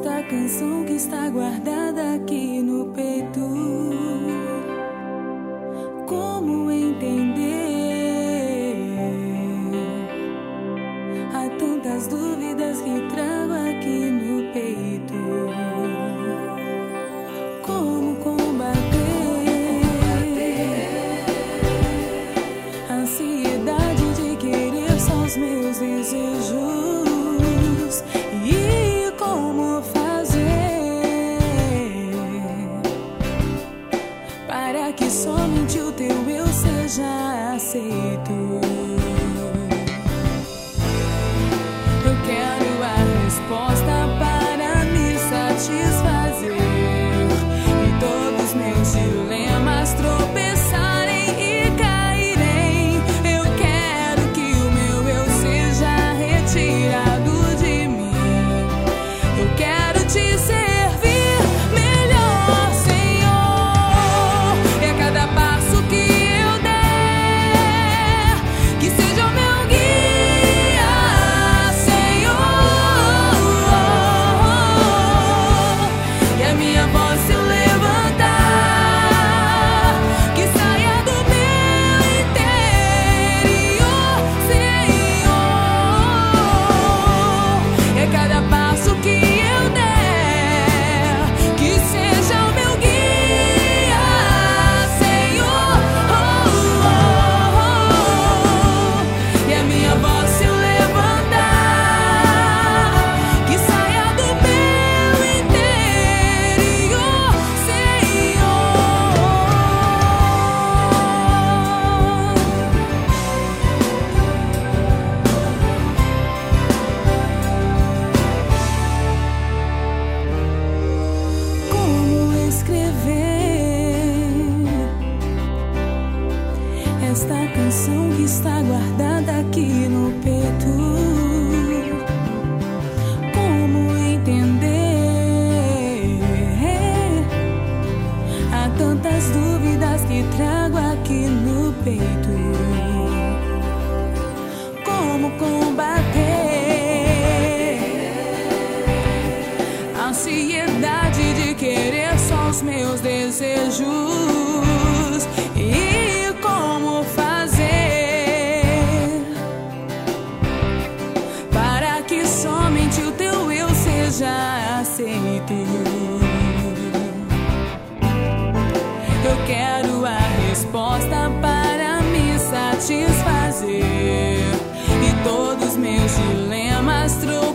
esta canção que está guardada aqui no peito. Como entender? Há tantas dúvidas que trago aqui no peito. Como combater a ansiedade de querer só os meus desejos? E como fazer para que somente o teu eu seja aceito? Eu quero a resposta para me satisfazer e todos meus dilemas tropeçarem e caírem. Eu quero que o meu eu seja retirado de mim. Eu quero te servir melhor, Senhor. E a cada passo que eu der, que seja o meu guia, Senhor. E a minha voz se eu levantar, que saia do meu interior, Senhor. E a cada passo que eu der, que seja o meu guia, Senhor. E a minha voz se eu levantar, que saia do meu interior, Senhor. Como escrever esta canção que está guardada aqui no peito? Como entender? Há tantas dúvidas que trago aqui no peito. Como combater a ansiedade de querer só os meus desejos? E como fazer para que somente o teu eu seja aceito? Eu quero a resposta para me satisfazer e todos meus dilemas